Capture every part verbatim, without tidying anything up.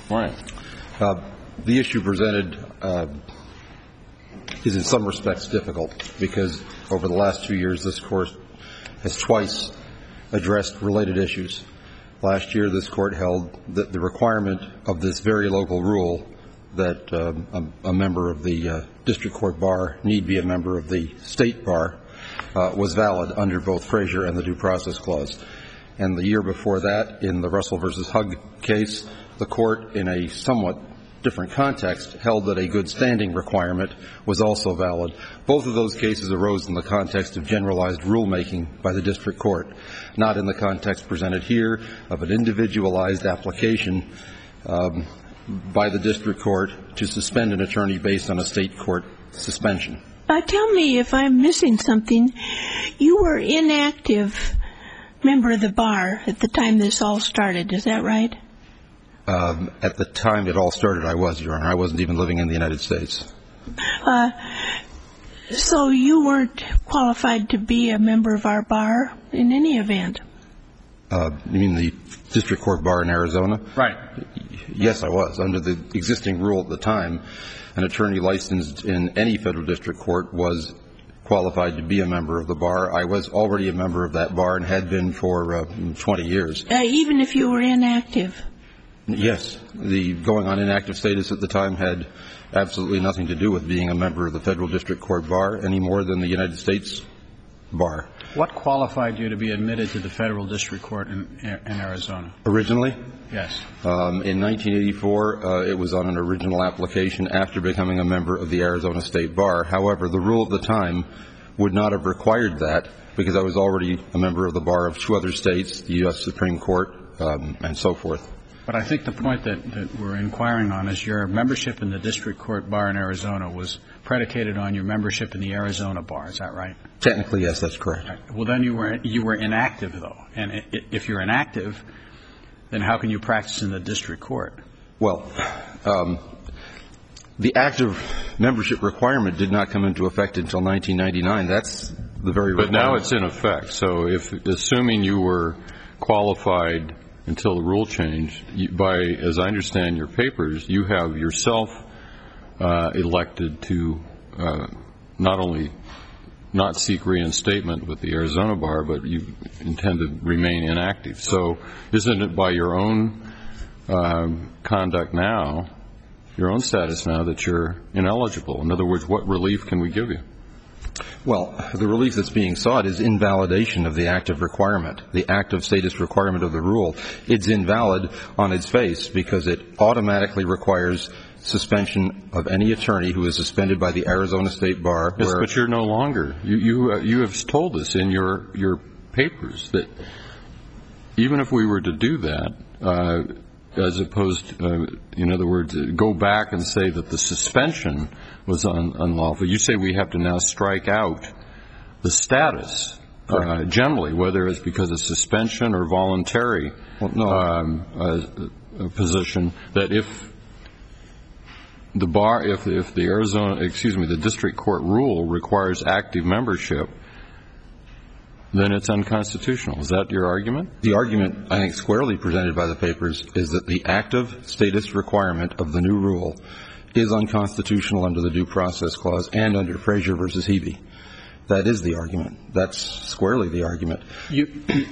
Right. Uh, the issue presented uh, is in some respects difficult because over the last two years this Court has twice addressed related issues. Last year this Court held that the requirement of this very local rule that um, a, a member of the uh, district court bar need be a member of the state bar uh, was valid under both Frazier and the Due Process Clause. And the year before that, in the Russell versus Hugg case, the Court, in a somewhat different context, held that a good standing requirement was also valid. Both of those cases arose in the context of generalized rulemaking by the district court, not in the context presented here of an individualized application um, by the district court to suspend an attorney based on a state court suspension. Uh, tell me if I'm missing something. You were inactive member of the bar at the time this all started. Is that right? Um, at the time it all started, I was, Your Honor. I wasn't even living in the United States. Uh, so you weren't qualified to be a member of our bar in any event? Uh, you mean the district court bar in Arizona? Right. Yes, I was. Under the existing rule at the time, an attorney licensed in any federal district court was qualified to be a member of the bar. I was already a member of that bar and had been for uh, twenty years. Uh, even if you were inactive? Yes. The going on inactive status at the time had absolutely nothing to do with being a member of the federal district court bar any more than the United States bar. What qualified you to be admitted to the federal district court in, in Arizona? Originally? Yes. Um, in nineteen eighty-four, uh, it was on an original application after becoming a member of the Arizona State Bar. However, the rule at the time would not have required that because I was already a member of the bar of two other states, the U S Supreme Court, um, and so forth. But I think the point that, that we're inquiring on is your membership in the district court bar in Arizona was predicated on your membership in the Arizona bar. Is that right? Technically, yes, that's correct. Right. Well, then you were you were inactive, though. And if you're inactive, then how can you practice in the district court? Well, um, the active membership requirement did not come into effect until nineteen ninety-nine. That's the very requirement. But now it's in effect. So if, assuming you were qualified until the rule changed, you, by, as I understand your papers, you have yourself uh, elected to uh, not only not seek reinstatement with the Arizona bar, but you intend to remain inactive. So isn't it by your own um, conduct now, your own status now, that you're ineligible? In other words, what relief can we give you? Well, the relief that's being sought is invalidation of the active requirement, the active status requirement of the rule. It's invalid on its face because it automatically requires suspension of any attorney who is suspended by the Arizona State Bar. Yes, where but you're no longer. You you, uh, you have told us in your, your papers that even if we were to do that, uh, as opposed, uh, in other words, go back and say that the suspension was un- unlawful, you say we have to now strike out the status, uh, generally, whether it's because of suspension or voluntary well, no. um, uh, uh, position, that if the bar, if, if the Arizona, excuse me, the district court rule requires active membership, then it's unconstitutional. Is that your argument? The argument, I think, squarely presented by the papers is that the active status requirement of the new rule is unconstitutional under the Due Process Clause and under Frazier versus Hebe. That is the argument. That's squarely the argument. You,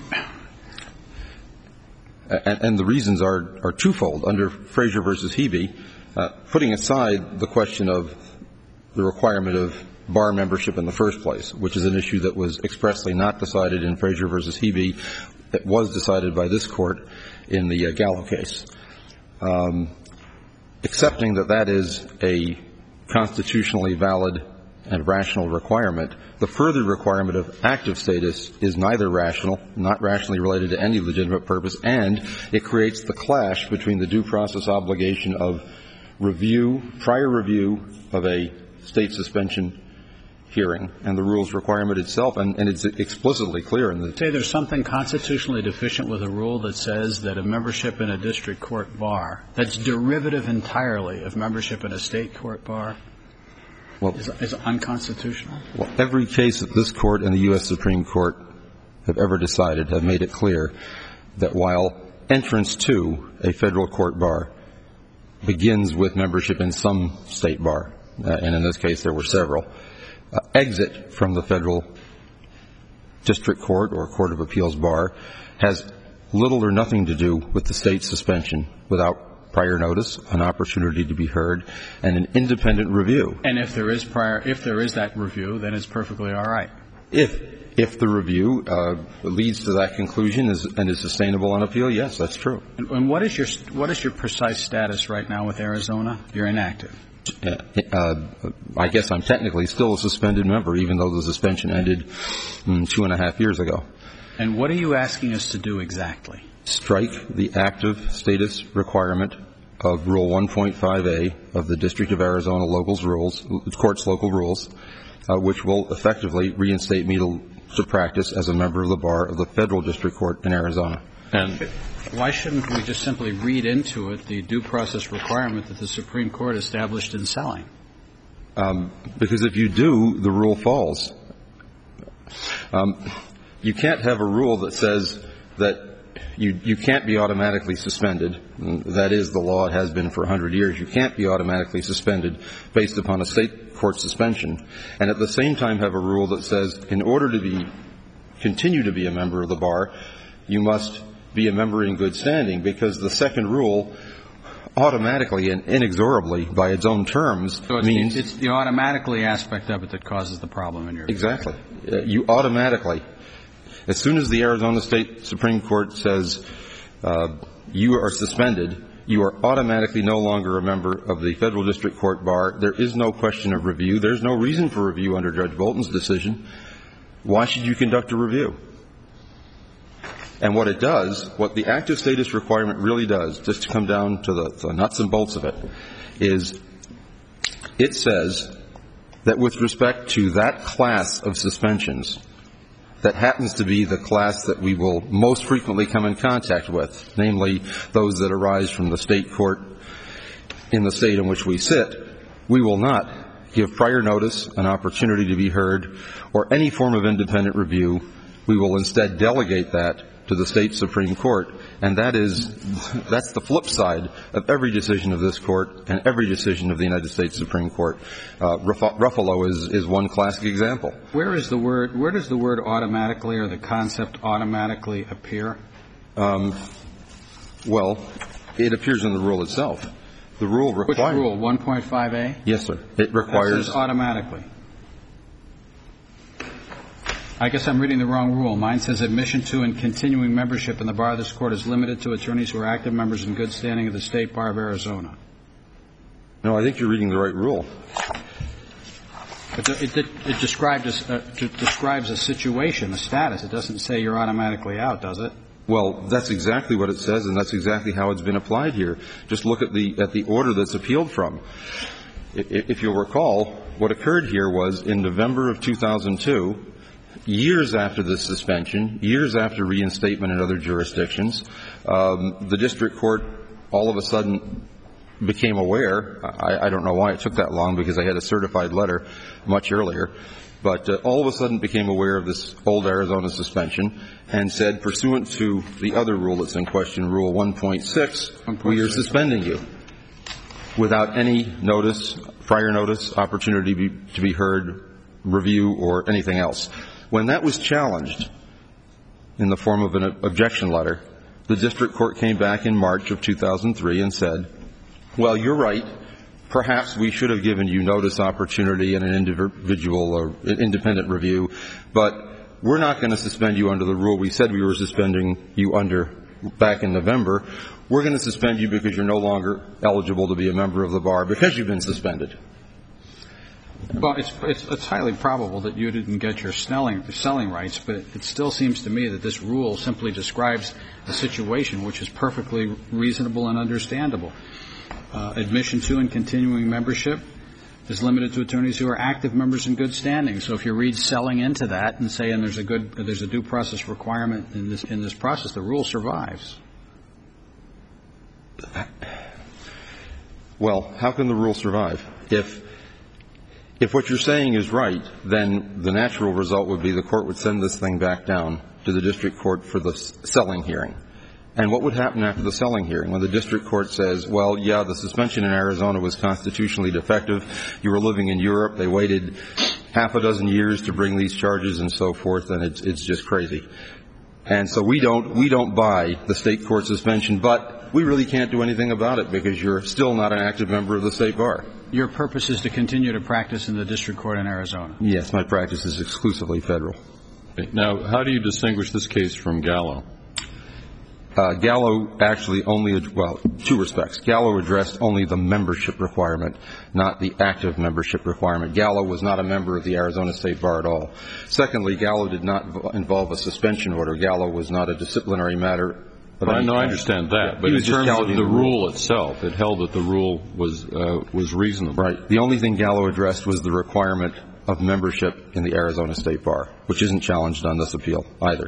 and, and the reasons are, are twofold. Under Frazier versus Hebe, uh, putting aside the question of the requirement of bar membership in the first place, which is an issue that was expressly not decided in Frazier versus Hebe. It was decided by this Court in the uh, Gallo case. Um, accepting that that is a constitutionally valid and rational requirement, the further requirement of active status is neither rational, not rationally related to any legitimate purpose, and it creates the clash between the due process obligation of review, prior review of a state suspension hearing and the rules requirement itself, and, and it's explicitly clear in the... Say there's something constitutionally deficient with a rule that says that a membership in a district court bar that's derivative entirely of membership in a state court bar well, is, is unconstitutional? Well, every case that this Court and the U S Supreme Court have ever decided have made it clear that while entrance to a federal court bar begins with membership in some state bar, uh, and in this case there were several, uh, exit from the federal district court or court of appeals bar has little or nothing to do with the state suspension without prior notice, an opportunity to be heard, and an independent review. And if there is prior, if there is that review, then it's perfectly all right. If if the review uh, leads to that conclusion is, and is sustainable on appeal, yes, that's true. And, and what is your what is your precise status right now with Arizona? You're inactive. Uh, uh, I guess I'm technically still a suspended member, even though the suspension ended mm, two and a half years ago. And what are you asking us to do exactly? Strike the active status requirement of Rule one point five A of the District of Arizona Locals Rules, Court's local rules, uh, which will effectively reinstate me to, to practice as a member of the bar of the Federal District Court in Arizona. And why shouldn't we just simply read into it the due process requirement that the Supreme Court established in Selling? Um, because if you do, the rule falls. Um, you can't have a rule that says that You, you can't be automatically suspended. That is the law. It has been for one hundred years. You can't be automatically suspended based upon a state court suspension. And at the same time have a rule that says in order to be, continue to be a member of the bar, you must be a member in good standing, because the second rule automatically and inexorably by its own terms so it's means... The, it's the automatically aspect of it that causes the problem in your view. Exactly. Uh, you automatically... As soon as the Arizona State Supreme Court says uh, you are suspended, you are automatically no longer a member of the Federal District Court bar. There is no question of review. There's no reason for review under Judge Bolton's decision. Why should you conduct a review? And what it does, what the active status requirement really does, just to come down to the, the nuts and bolts of it, is it says that with respect to that class of suspensions, that happens to be the class that we will most frequently come in contact with, namely those that arise from the state court in the state in which we sit, we will not give prior notice, an opportunity to be heard, or any form of independent review. We will instead delegate that to the state Supreme Court, and that is, that's the flip side of every decision of this Court and every decision of the United States Supreme Court. Uh, Ruffalo is, is one classic example. Where is the word, where does the word automatically or the concept automatically appear? Um, well, it appears in the rule itself. The rule requires... Which rule, one point five A? Yes, sir. It requires... That says automatically. I guess I'm reading the wrong rule. Mine says admission to and continuing membership in the bar of this court is limited to attorneys who are active members in good standing of the State Bar of Arizona. No, I think you're reading the right rule. It, it, it, it describes, a, it describes a situation, a status. It doesn't say you're automatically out, does it? Well, that's exactly what it says, and that's exactly how it's been applied here. Just look at the at the order that's appealed from. If, if you'll recall, what occurred here was in November of two thousand two, years after the suspension, years after reinstatement in other jurisdictions, um, the district court all of a sudden became aware. I, I don't know why it took that long, because I had a certified letter much earlier. But uh, all of a sudden became aware of this old Arizona suspension and said, pursuant to the other rule that's in question, Rule one point six, we are suspending you without any notice, prior notice, opportunity be, to be heard, review, or anything else. When that was challenged in the form of an objection letter, the district court came back in March of two thousand three and said, well, you're right. Perhaps we should have given you notice, opportunity, and an individual or independent review, but we're not going to suspend you under the rule we said we were suspending you under back in November. We're going to suspend you because you're no longer eligible to be a member of the bar because you've been suspended. Well, it's, it's, it's highly probable that you didn't get your selling, selling rights, but it still seems to me that this rule simply describes a situation which is perfectly reasonable and understandable. Uh, admission to and continuing membership is limited to attorneys who are active members in good standing. So if you read selling into that and say, and there's a good, there's a due process requirement in this in this process, the rule survives. Well, how can the rule survive? If If what you're saying is right, then the natural result would be the court would send this thing back down to the district court for the selling hearing. And what would happen after the selling hearing when the district court says, well, yeah, the suspension in Arizona was constitutionally defective. You were living in Europe. They waited half a dozen years to bring these charges and so forth, and it's, it's just crazy. And so we don't, we don't buy the state court suspension, but we really can't do anything about it because you're still not an active member of the state bar. Your purpose is to continue to practice in the district court in Arizona? Yes, my practice is exclusively federal. Now, how do you distinguish this case from Gallo? Uh, Gallo actually only, well, two respects. Gallo addressed only the membership requirement, not the active membership requirement. Gallo was not a member of the Arizona State Bar at all. Secondly, Gallo did not involve a suspension order. Gallo was not a disciplinary matter. I know, I understand that, but in terms of the rule itself, it held that the rule was uh, was reasonable. Right. The only thing Gallo addressed was the requirement of membership in the Arizona State Bar, which isn't challenged on this appeal either.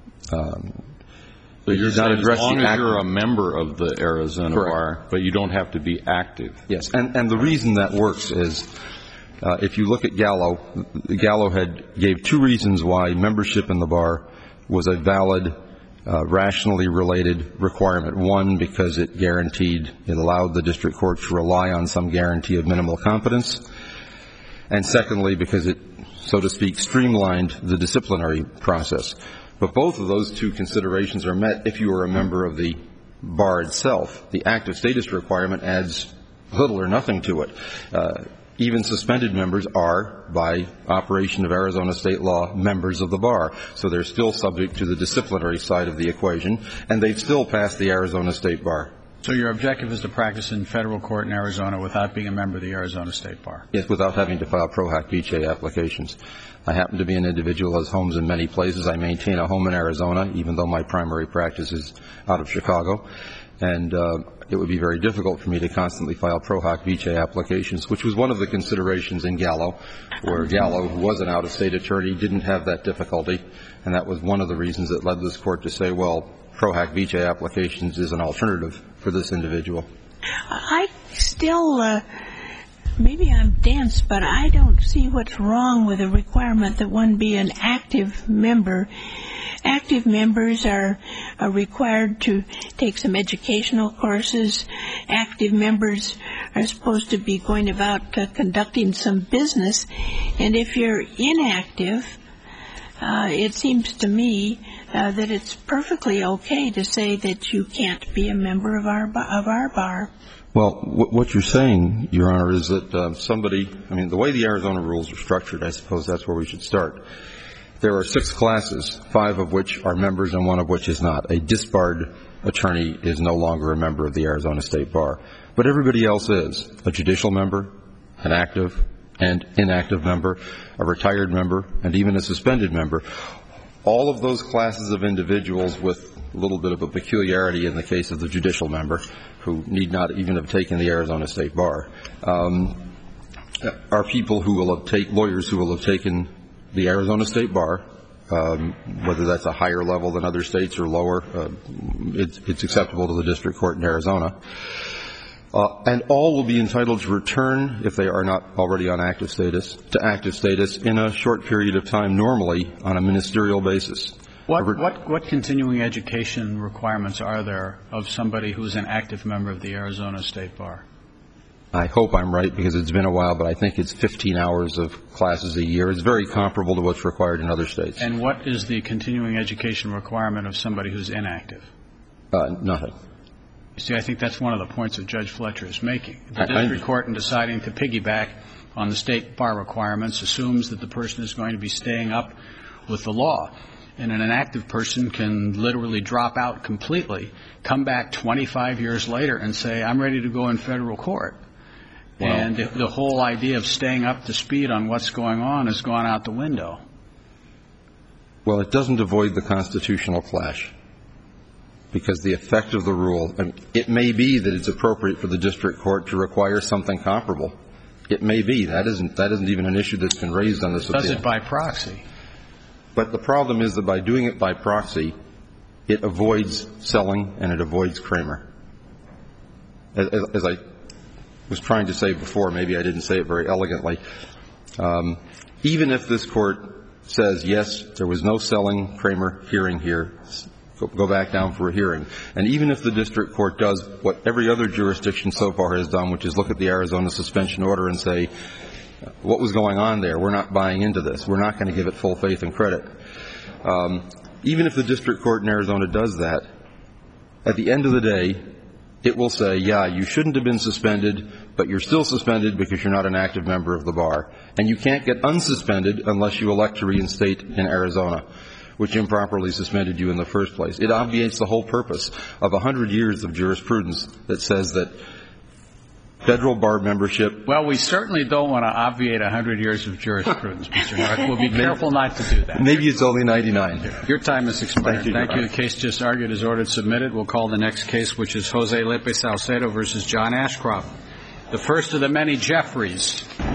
Um, So you're saying as long as you're a member of the Arizona Correct. Bar, but you don't have to be active. Yes, and, and the reason that works is uh, if you look at Gallo, Gallo had gave two reasons why membership in the bar was a valid, uh, rationally related requirement. One, because it guaranteed, it allowed the district court to rely on some guarantee of minimal competence. And secondly, because it, so to speak, streamlined the disciplinary process. But both of those two considerations are met if you are a member of the bar itself. The active status requirement adds little or nothing to it. Uh, even suspended members are, by operation of Arizona state law, members of the bar. So they're still subject to the disciplinary side of the equation, and they've still passed the Arizona State Bar. So your objective is to practice in federal court in Arizona without being a member of the Arizona State Bar? Yes, without having to file Pro Hac Vice applications. I happen to be an individual who has homes in many places. I maintain a home in Arizona, even though my primary practice is out of Chicago. And uh, it would be very difficult for me to constantly file Pro Hac Vice applications, which was one of the considerations in Gallo, where Gallo, who was an out-of-state attorney, didn't have that difficulty. And that was one of the reasons that led this court to say, well, Pro Hac Vice applications is an alternative for this individual. I still, uh, maybe I'm dense, but I don't see what's wrong with the requirement that one be an active member. Active members are, are required to take some educational courses. Active members are supposed to be going about uh, conducting some business. And if you're inactive, uh, it seems to me uh, that it's perfectly okay to say that you can't be a member of our of our bar. Well, w- what you're saying, Your Honor, is that uh, somebody, I mean, the way the Arizona rules are structured, I suppose that's where we should start. There are six classes, five of which are members and one of which is not. A disbarred attorney is no longer a member of the Arizona State Bar. But everybody else is a judicial member, an active and inactive member, a retired member, and even a suspended member. All of those classes of individuals, with a little bit of a peculiarity in the case of the judicial member, who need not even have taken the Arizona State Bar, um, are people who will have taken, lawyers who will have taken the Arizona State Bar, um, whether that's a higher level than other states or lower, uh, it's, it's acceptable to the district court in Arizona. Uh, and all will be entitled to return, if they are not already on active status, to active status in a short period of time, normally on a ministerial basis. What, what, what continuing education requirements are there of somebody who's an active member of the Arizona State Bar? I hope I'm right because it's been a while, but I think it's fifteen hours of classes a year. It's very comparable to what's required in other states. And what is the continuing education requirement of somebody who's inactive? Uh, nothing. You see, I think that's one of the points that Judge Fletcher is making. The I, district I, court, in deciding to piggyback on the state bar requirements, assumes that the person is going to be staying up with the law. And an inactive person can literally drop out completely, come back twenty-five years later and say, I'm ready to go in federal court. Well, and the, the whole idea of staying up to speed on what's going on has gone out the window. Well, it doesn't avoid the constitutional clash, because the effect of the rule, I mean, it may be that it's appropriate for the district court to require something comparable. It may be. That isn't, that isn't even an issue that's been raised on this appeal. Does it by proxy? But the problem is that by doing it by proxy, it avoids selling and it avoids Kramer. As, as, as I was trying to say before, maybe I didn't say it very elegantly, um, even if this court says, yes, there was no selling Kramer hearing here, go, go back down for a hearing. And even if the district court does what every other jurisdiction so far has done, which is look at the Arizona suspension order and say, what was going on there? We're not buying into this. We're not going to give it full faith and credit. Um, even if the district court in Arizona does that, at the end of the day, it will say, yeah, you shouldn't have been suspended, but you're still suspended because you're not an active member of the bar. And you can't get unsuspended unless you elect to reinstate in Arizona, which improperly suspended you in the first place. It obviates the whole purpose of a hundred years of jurisprudence that says that federal bar membership. Well, we certainly don't want to obviate a hundred years of jurisprudence, Mister North. We'll be careful not to do that. Maybe it's only ninety-nine. Your time has expired. Thank you. Thank you. The case just argued is ordered submitted. We'll call the next case, which is Jose Lepe Salcedo versus John Ashcroft. The first of the many Jeffreys.